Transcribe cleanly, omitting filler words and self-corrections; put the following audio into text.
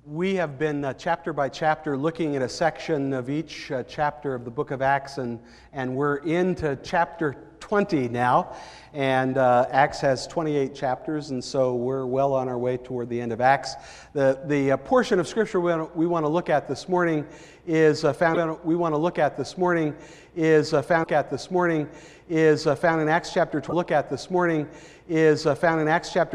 We have been chapter by chapter looking at a section of each chapter of the book of Acts, and we're into chapter 20 now. And Acts has 28 chapters, and so we're well on our way toward the end of Acts. The portion of Scripture we want to look at this morning is found in Acts chapter 20.